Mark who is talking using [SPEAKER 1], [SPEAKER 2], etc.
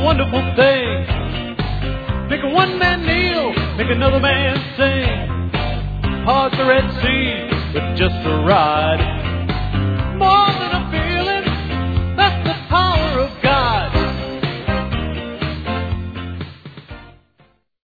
[SPEAKER 1] wonderful thing. Make a one man kneel, make another man sing. Part the Red Sea with just the right